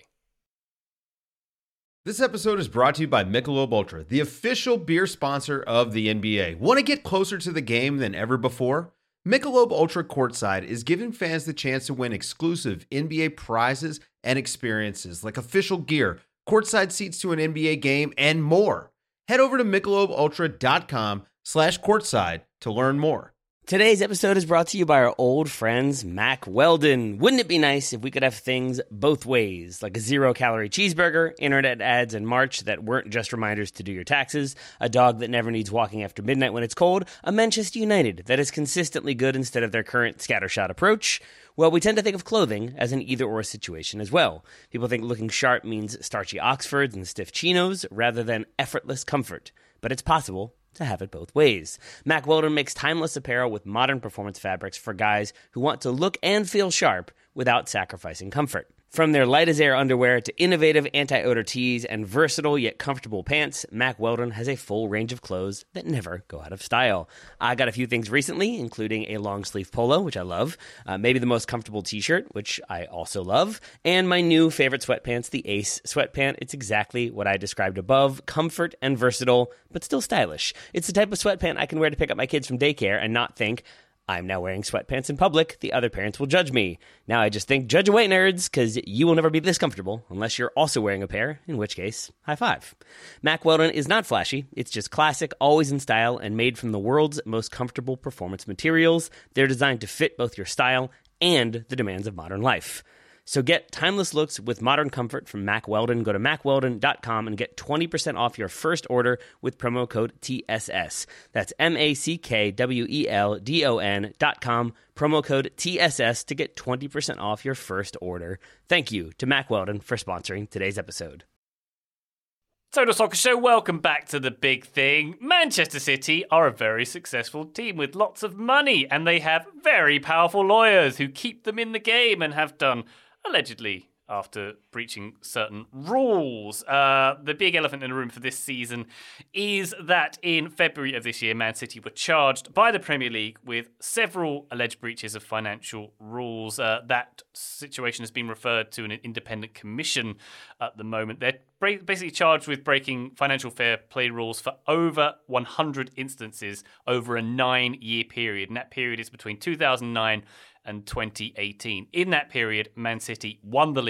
This episode is brought to you by Michelob Ultra, the official beer sponsor of the N B A. Want to get closer to the game than ever before? Michelob Ultra Courtside is giving fans the chance to win exclusive N B A prizes and experiences like official gear, courtside seats to an N B A game, and more. Head over to michelobultra.com slash courtside to learn more. Today's episode is brought to you by our old friends, Mack Weldon. Wouldn't it be nice if we could have things both ways, like a zero-calorie cheeseburger, internet ads in March that weren't just reminders to do your taxes, a dog that never needs walking after midnight when it's cold, a Manchester United that is consistently good instead of their current scattershot approach? Well, we tend to think of clothing as an either-or situation as well. People think looking sharp means starchy Oxfords and stiff chinos rather than effortless comfort. But it's possible to have it both ways. Mack Weldon makes timeless apparel with modern performance fabrics for guys who want to look and feel sharp without sacrificing comfort. From their light-as-air underwear to innovative anti-odor tees and versatile yet comfortable pants, Mack Weldon has a full range of clothes that never go out of style. I got a few things recently, including a long-sleeve polo, which I love, uh, maybe the most comfortable t-shirt, which I also love, and my new favorite sweatpants, the Ace sweatpant. It's exactly what I described above, comfort and versatile, but still stylish. It's the type of sweatpant I can wear to pick up my kids from daycare and not think, I'm now wearing sweatpants in public, the other parents will judge me. Now I just think, judge away, nerds, because you will never be this comfortable unless you're also wearing a pair, in which case, high five. Mack Weldon is not flashy. It's just classic, always in style, and made from the world's most comfortable performance materials. They're designed to fit both your style and the demands of modern life. So get timeless looks with modern comfort from Mack Weldon. Go to mack weldon dot com and get twenty percent off your first order with promo code T S S. That's M A C K W E L D O N dot com, promo code T S S to get twenty percent off your first order. Thank you to Mack Weldon for sponsoring today's episode. Total Soccer Show, welcome back to the big thing. Manchester City are a very successful team with lots of money, and they have very powerful lawyers who keep them in the game and have done allegedly after breaching certain rules. Uh, the big elephant in the room for this season is that in February of this year, Man City were charged by the Premier League with several alleged breaches of financial rules. Uh, that situation has been referred to an independent commission at the moment. They're basically charged with breaking financial fair play rules for over one hundred instances over a nine-year period, and that period is between two thousand nine and twenty eighteen. In that period, Man City won the league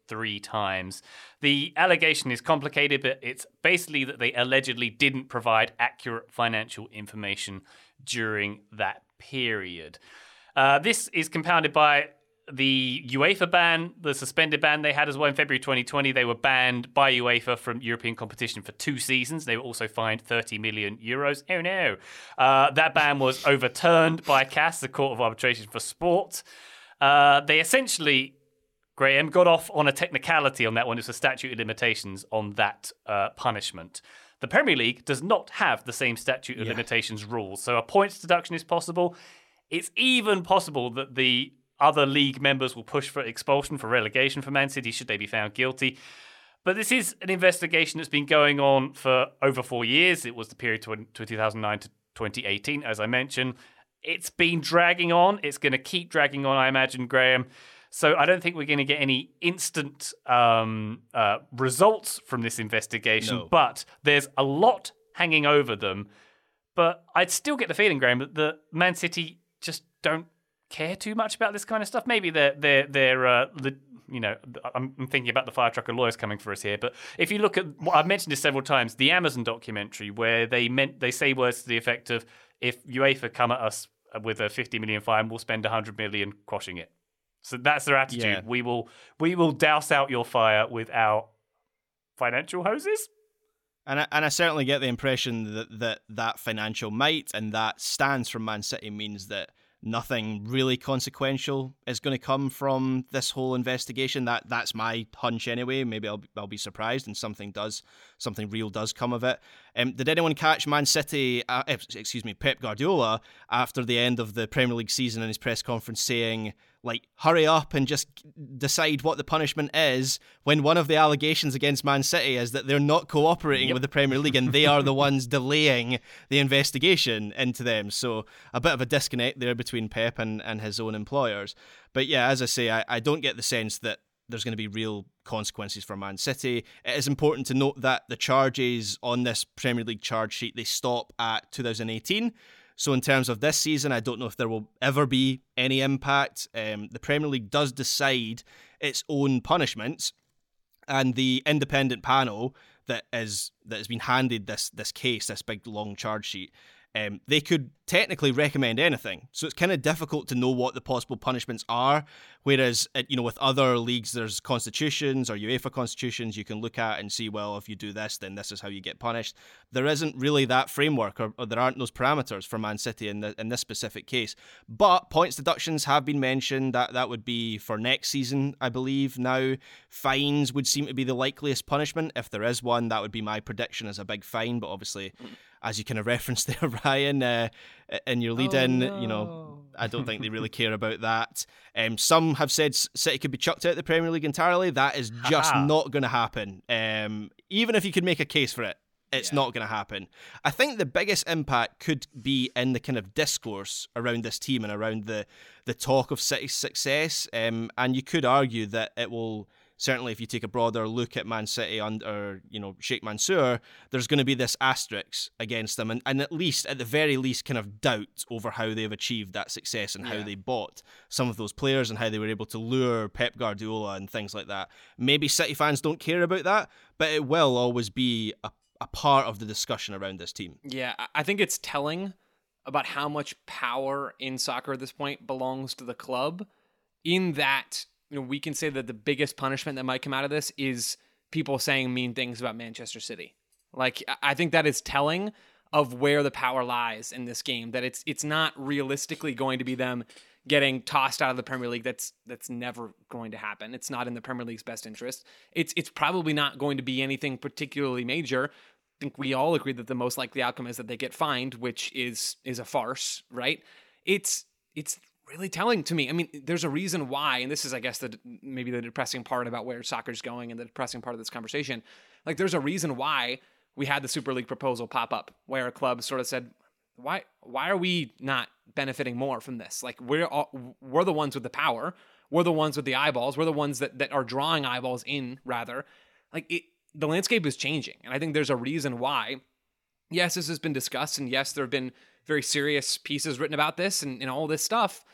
three times. The allegation is complicated, but it's basically that they allegedly didn't provide accurate financial information during that period. Uh, this is compounded by the UEFA ban, the suspended ban they had as well in February twenty twenty. They were banned by UEFA from European competition for two seasons. They were also fined thirty million euros. Oh no. Uh, that ban was overturned by C A S, the Court of Arbitration for Sport. Uh, they essentially, Graham, got off on a technicality on that one. It's a statute of limitations on that uh, punishment. The Premier League does not have the same statute of yeah. limitations rules, so a points deduction is possible. It's even possible that the other league members will push for expulsion, for relegation for Man City should they be found guilty. But this is an investigation that's been going on for over four years. It was the period to two thousand nine to twenty eighteen, as I mentioned. It's been dragging on. It's going to keep dragging on, I imagine, Graham. So I don't think we're going to get any instant um, uh, results from this investigation. No. But there's a lot hanging over them. But I'd still get the feeling, Graham, that the Man City just don't care too much about this kind of stuff. Maybe they're they're they're uh, the, you know, I'm, I'm thinking about the fire truck and lawyers coming for us here. But if you look at, well, I've mentioned this several times, the Amazon documentary where they meant they say words to the effect of, if UEFA come at us with a fifty million fine, we'll spend one hundred million quashing it. So that's their attitude. Yeah. We will we will douse out your fire with our financial hoses. And I, and I certainly get the impression that, that that financial might and that stance from Man City means that nothing really consequential is going to come from this whole investigation. That that's my hunch anyway. Maybe I'll I'll be surprised and something does something real does come of it. Um, did anyone catch Man City? Uh, excuse me, Pep Guardiola after the end of the Premier League season in his press conference saying, like, hurry up and just decide what the punishment is, when one of the allegations against Man City is that they're not cooperating yep. with the Premier League and they are the ones delaying the investigation into them. So a bit of a disconnect there between Pep and, and his own employers. But yeah, as I say, I, I don't get the sense that there's going to be real consequences for Man City. It is important to note that the charges on this Premier League charge sheet, they stop at two thousand eighteen. So in terms of this season, I don't know if there will ever be any impact. Um, the Premier League does decide its own punishments, and the independent panel that is that has been handed this this case, this big long charge sheet, um, they could technically recommend anything. So it's kind of difficult to know what the possible punishments are. Whereas, you know, with other leagues, there's constitutions or UEFA constitutions you can look at and see, well, if you do this, then this is how you get punished. There isn't really that framework, or, or there aren't those parameters for Man City in, the, in this specific case. But points deductions have been mentioned. That that would be for next season, I believe. Now, fines would seem to be the likeliest punishment. If there is one, that would be my prediction as a big fine. But obviously, as you kind of referenced there, Ryan, uh, in your lead-in, oh, no. you know, I don't think they really care about that. Um, some have said City could be chucked out of the Premier League entirely. That is just Ha-ha. not going to happen. Um, even if you could make a case for it, it's yeah. not going to happen. I think the biggest impact could be in the kind of discourse around this team and around the, the talk of City's success. Um, and you could argue that it will... Certainly, if you take a broader look at Man City under, you know, Sheikh Mansour, there's going to be this asterisk against them, and, and at least, at the very least, kind of doubt over how they've achieved that success and yeah. how they bought some of those players and how they were able to lure Pep Guardiola and things like that. Maybe City fans don't care about that, but it will always be a, a part of the discussion around this team. Yeah, I think it's telling about how much power in soccer at this point belongs to the club, in that, you know, we can say that the biggest punishment that might come out of this is people saying mean things about Manchester City. Like, I think that is telling of where the power lies in this game, that it's it's not realistically going to be them getting tossed out of the Premier League. That's that's never going to happen. It's not in the Premier League's best interest. It's it's probably not going to be anything particularly major. I think we all agree that the most likely outcome is that they get fined, which is is a farce, right? It's it's really telling to me. I mean, there's a reason why, and this is, I guess, the maybe the depressing part about where soccer's going and the depressing part of this conversation. Like, there's a reason why we had the Super League proposal pop up, where a club sort of said, why why are we not benefiting more from this? Like, we're all, we're the ones with the power. We're the ones with the eyeballs. We're the ones that, that are drawing eyeballs in, rather. Like, it, the landscape is changing. And I think there's a reason why. Yes, this has been discussed, and yes, there have been very serious pieces written about this and, and all this stuff.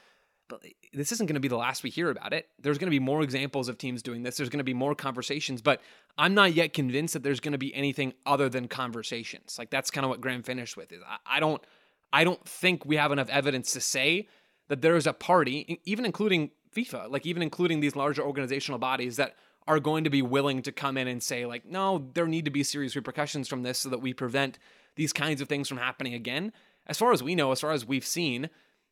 but this isn't going to be the last we hear about it. There's going to be more examples of teams doing this. There's going to be more conversations, but I'm not yet convinced that there's going to be anything other than conversations. Like that's kind of what Graham finished with. Is I, I don't, I don't think we have enough evidence to say that there is a party, even including FIFA, like even including these larger organizational bodies that are going to be willing to come in and say like, no, there need to be serious repercussions from this so that we prevent these kinds of things from happening again. As far as we know, as far as we've seen,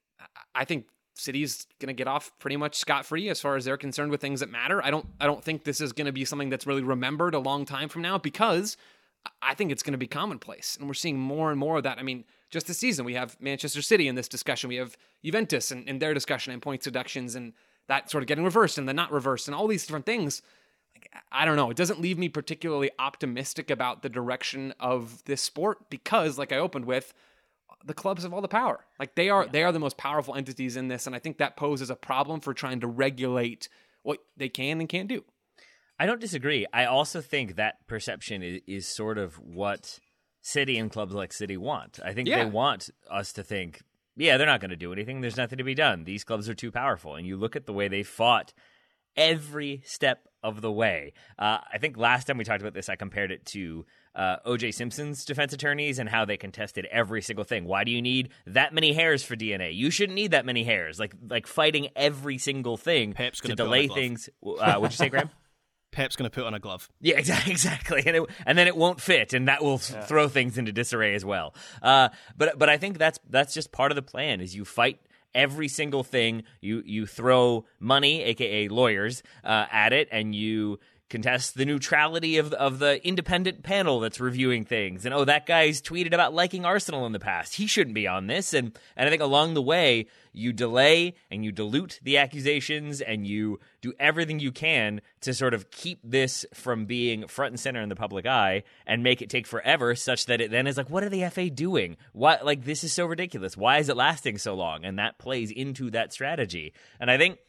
I think City's going to get off pretty much scot-free as far as they're concerned with things that matter. I don't I don't think this is going to be something that's really remembered a long time from now, because I think it's going to be commonplace. And we're seeing more and more of that. I mean, just this season, we have Manchester City in this discussion. We have Juventus and, and their discussion and points deductions and that sort of getting reversed and then not reversed and all these different things. Like, I don't know. It doesn't leave me particularly optimistic about the direction of this sport because, like I opened with, the clubs have all the power. Like they are, yeah. they are the most powerful entities in this. And I think that poses a problem for trying to regulate what they can and can't do. I don't disagree. I also think that perception is, is sort of what City and clubs like City want. I think yeah. they want us to think, yeah, they're not going to do anything. There's nothing to be done. These clubs are too powerful. And you look at the way they fought every step of the way. Uh, I think last time we talked about this, I compared it to uh, O J Simpson's defense attorneys and how they contested every single thing. Why do you need that many hairs for D N A? You shouldn't need that many hairs. Like like fighting every single thing Pep's to delay things. Uh, what'd you say, Graham? Pep's going to put on a glove. Yeah, exactly, exactly, and it, and then it won't fit, and that will yeah. throw things into disarray as well. Uh, but but I think that's that's just part of the plan. Is you fight every single thing, you you throw money, aka lawyers, uh, at it, and you contest the neutrality of of the independent panel that's reviewing things. And oh, that guy's tweeted about liking Arsenal in the past. He shouldn't be on this. And and I think along the way, you delay and you dilute the accusations and you do everything you can to sort of keep this from being front and center in the public eye and make it take forever, such that it then is like, what are the F A doing? Why, like, this is so ridiculous. Why is it lasting so long? And that plays into that strategy. And I think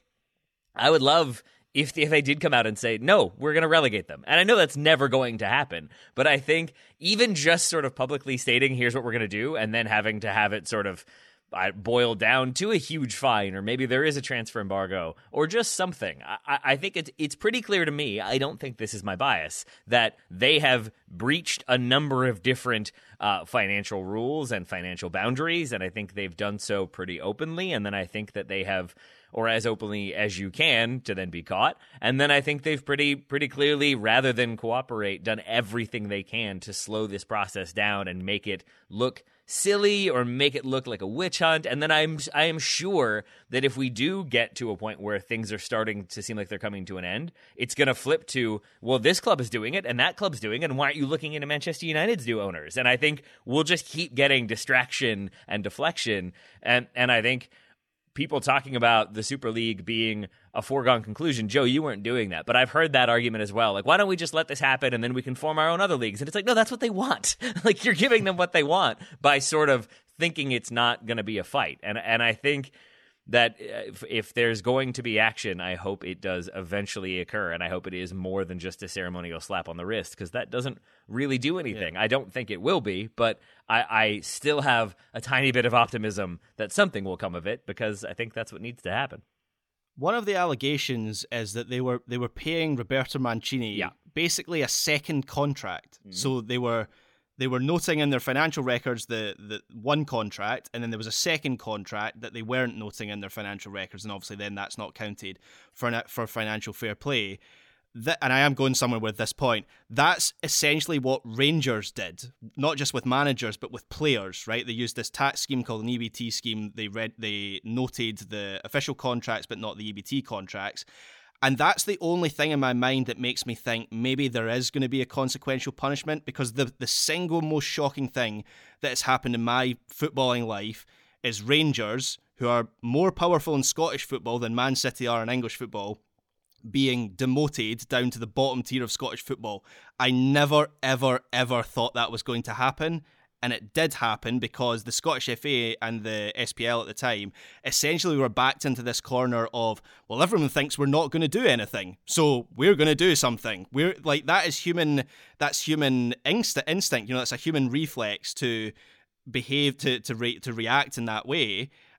I would love if the F A did come out and say, no, we're going to relegate them. And I know that's never going to happen, but I think even just sort of publicly stating, here's what we're going to do, and then having to have it sort of uh, boiled down to a huge fine, or maybe there is a transfer embargo, or just something. I, I think it's, it's pretty clear to me, I don't think this is my bias, that they have breached a number of different uh, financial rules and financial boundaries, and I think they've done so pretty openly, and then I think that they have, or as openly as you can, to then be caught. And then I think they've pretty pretty clearly, rather than cooperate, done everything they can to slow this process down and make it look silly or make it look like a witch hunt. And then I'm I am sure that if we do get to a point where things are starting to seem like they're coming to an end, it's going to flip to, well, this club is doing it and that club's doing it, and why aren't you looking into Manchester United's new owners? And I think we'll just keep getting distraction and deflection. And and I think people talking about the Super League being a foregone conclusion. Joe, you weren't doing that, but I've heard that argument as well. Like, why don't we just let this happen and then we can form our own other leagues? And it's like, no, that's what they want. Like, you're giving them what they want by sort of thinking it's not going to be a fight. And and I think that if, if there's going to be action, I hope it does eventually occur, and I hope it is more than just a ceremonial slap on the wrist, because that doesn't really do anything. Yeah. I don't think it will be, but I, I still have a tiny bit of optimism that something will come of it, because I think that's what needs to happen. One of the allegations is that they were they were paying Roberto Mancini yeah. basically a second contract. Mm-hmm. So they were they were noting in their financial records the, the one contract, and then there was a second contract that they weren't noting in their financial records, and obviously then that's not counted for for financial fair play. That, and I am going somewhere with this point. That's essentially what Rangers did, not just with managers, but with players, right? They used this tax scheme called an E B T scheme. They read, they noted the official contracts, but not the E B T contracts. And that's the only thing in my mind that makes me think maybe there is going to be a consequential punishment, because the, the single most shocking thing that has happened in my footballing life is Rangers, who are more powerful in Scottish football than Man City are in English football, being demoted down to the bottom tier of Scottish football. I never, ever, ever thought that was going to happen. And it did happen because the Scottish F A and the S P L at the time essentially were backed into this corner of, well, everyone thinks we're not going to do anything, so we're going to do something. We're like, that is human, that's human inst- instinct, you know, that's a human reflex to behave, to to, re- to react in that way.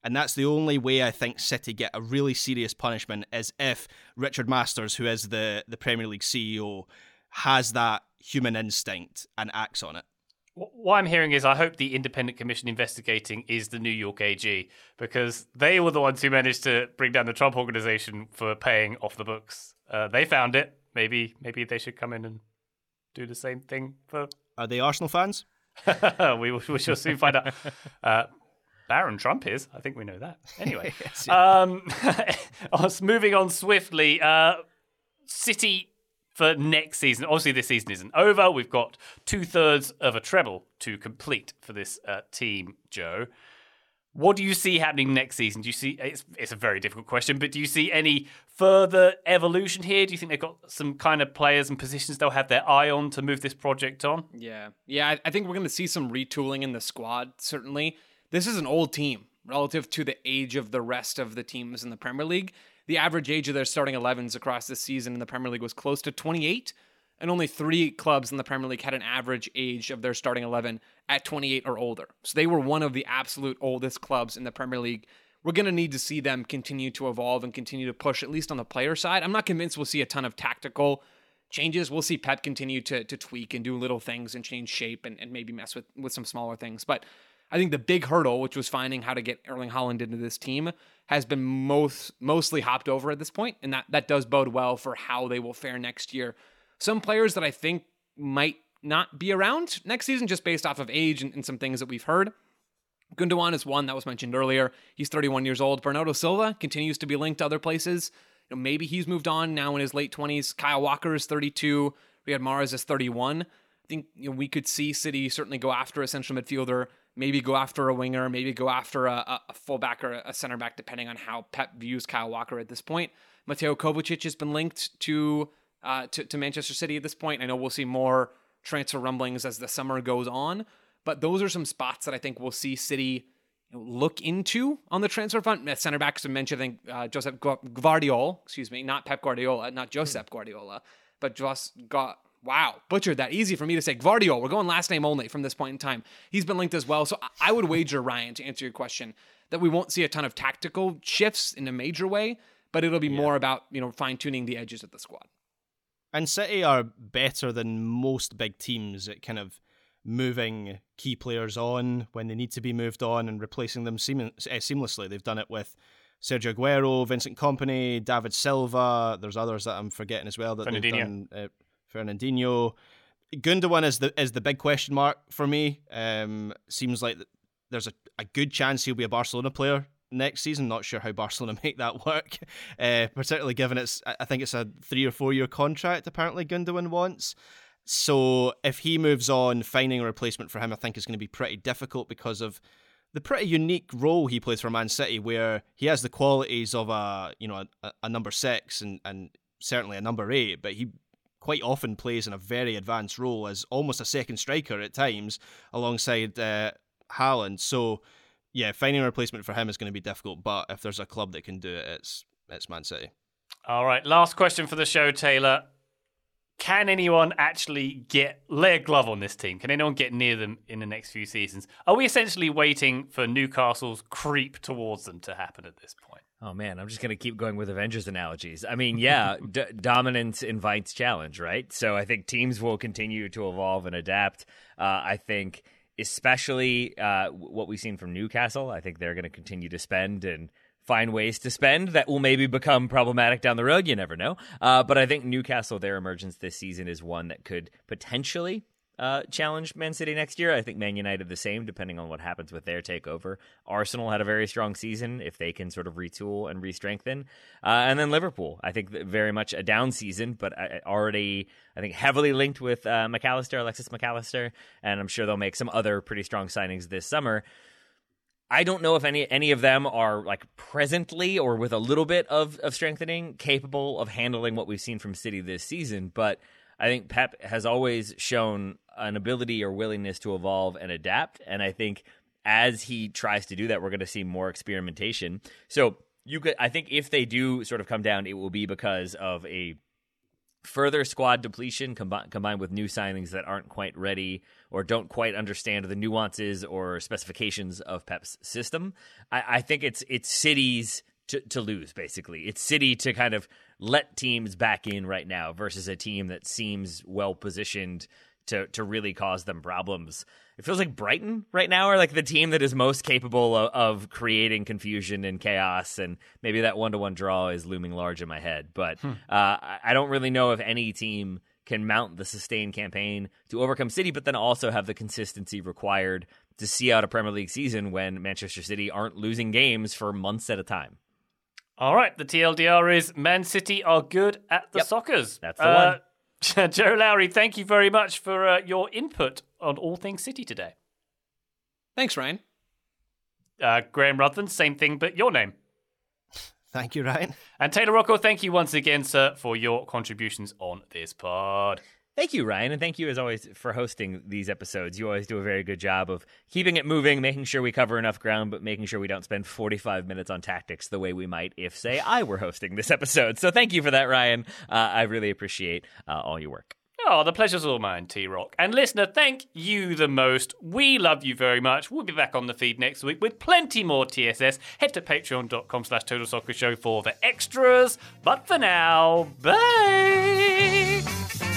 And that's the only way I think City get a really serious punishment is if Richard Masters, who is the, the Premier League C E O, has that human instinct and acts on it. What I'm hearing is I hope the independent commission investigating is the New York A G, because they were the ones who managed to bring down the Trump organization for paying off the books. Uh, they found it. Maybe maybe they should come in and do the same thing for... Are they Arsenal fans? we, we shall soon find out. Uh, Baron Trump is. I think we know that. Anyway, um, moving on swiftly. Uh, City... For next season, obviously this season isn't over. We've got two-thirds of a treble to complete for this uh, team, Joe. What do you see happening next season? Do you see, it's, it's a very difficult question, but do you see any further evolution here? Do you think they've got some kind of players and positions they'll have their eye on to move this project on? Yeah, yeah, I, I think we're going to see some retooling in the squad, certainly. This is an old team relative to the age of the rest of the teams in the Premier League. The average age of their starting elevens across this season in the Premier League was close to twenty-eight, and only three clubs in the Premier League had an average age of their starting eleven at twenty-eight or older. So they were one of the absolute oldest clubs in the Premier League. We're going to need to see them continue to evolve and continue to push, at least on the player side. I'm not convinced we'll see a ton of tactical changes. We'll see Pep continue to to tweak and do little things and change shape and, and maybe mess with, with some smaller things. But I think the big hurdle, which was finding how to get Erling Haaland into this team, has been most mostly hopped over at this point, and that, that does bode well for how they will fare next year. Some players that I think might not be around next season just based off of age and, and some things that we've heard. Gundogan is one that was mentioned earlier. He's thirty-one years old. Bernardo Silva continues to be linked to other places. You know, maybe he's moved on now in his late twenties. Kyle Walker is thirty-two. Riyad Mahrez is thirty-one. I think you know, we could see City certainly go after a central midfielder, maybe go after a winger, maybe go after a, a fullback or a center back, depending on how Pep views Kyle Walker at this point. Mateo Kovacic has been linked to, uh, to to Manchester City at this point. I know we'll see more transfer rumblings as the summer goes on, but those are some spots that I think we'll see City you know, look into on the transfer front. At center back, as I mentioned, I think uh, Josep Guardiola, excuse me, not Pep Guardiola, not Josep Guardiola, but just got. Wow, butchered that. Easy for me to say. Gvardiol, we're going last name only from this point in time. He's been linked as well. So I would wager, Ryan, to answer your question, that we won't see a ton of tactical shifts in a major way, but it'll be yeah. more about, you know, fine-tuning the edges of the squad. And City are better than most big teams at kind of moving key players on when they need to be moved on and replacing them seam- seamlessly. They've done it with Sergio Aguero, Vincent Kompany, David Silva. There's others that I'm forgetting as well that they've done. Uh, Fernandinho. Gundogan is the is the big question mark for me. Um, seems like there's a, a good chance he'll be a Barcelona player next season. Not sure how Barcelona make that work, uh, particularly given it's I think it's a three or four year contract apparently Gundogan wants. So if he moves on, finding a replacement for him I think is going to be pretty difficult because of the pretty unique role he plays for Man City, where he has the qualities of a you know a, a number six and and certainly a number eight, but he quite often plays in a very advanced role as almost a second striker at times alongside uh, Haaland. So, yeah, finding a replacement for him is going to be difficult, but if there's a club that can do it, it's it's Man City. All right, last question for the show, Taylor. Can anyone actually get lay a glove on this team? Can anyone get near them in the next few seasons? Are we essentially waiting for Newcastle's creep towards them to happen at this point? Oh, man, I'm just going to keep going with Avengers analogies. I mean, yeah, d- dominance invites challenge, right? So I think teams will continue to evolve and adapt. Uh, I think especially uh, what we've seen from Newcastle, I think they're going to continue to spend and find ways to spend that will maybe become problematic down the road. You never know. Uh, but I think Newcastle, their emergence this season is one that could potentially uh, challenge Man City next year. I think Man United the same, depending on what happens with their takeover. Arsenal had a very strong season if they can sort of retool and re-strengthen. Uh, and then Liverpool, I think very much a down season, but already, I think, heavily linked with uh, McAllister, Alexis McAllister, and I'm sure they'll make some other pretty strong signings this summer. I don't know if any any of them are like presently or with a little bit of, of strengthening capable of handling what we've seen from City this season, but I think Pep has always shown an ability or willingness to evolve and adapt, and I think as he tries to do that, we're going to see more experimentation. So you could, I think if they do sort of come down, it will be because of a further squad depletion combi- combined with new signings that aren't quite ready or don't quite understand the nuances or specifications of Pep's system. I, I think it's it's City's to, to lose, basically. It's City to kind of let teams back in right now versus a team that seems well-positioned to to really cause them problems. It feels like Brighton right now are like the team that is most capable of, of creating confusion and chaos, and maybe that one-to-one draw is looming large in my head. But hmm. uh, I don't really know if any team can mount the sustained campaign to overcome City, but then also have the consistency required to see out a Premier League season when Manchester City aren't losing games for months at a time. All right, the T L D R is Man City are good at the Yep. Soccers. That's the uh, one. Joe Lowry, thank you very much for uh, your input on all things City today. Thanks, Ryan. Uh, Graham Ruthven, same thing, but your name. Thank you, Ryan. And Taylor Rocco, thank you once again, sir, for your contributions on this pod. Thank you, Ryan, and thank you, as always, for hosting these episodes. You always do a very good job of keeping it moving, making sure we cover enough ground, but making sure we don't spend forty-five minutes on tactics the way we might if, say, I were hosting this episode. So thank you for that, Ryan. Uh, I really appreciate uh, all your work. Oh, the pleasure's all mine, T-Rock. And listener, thank you the most. We love you very much. We'll be back on the feed next week with plenty more T S S. Head to patreon.com slash Total Soccer Show for the extras. But for now, bye!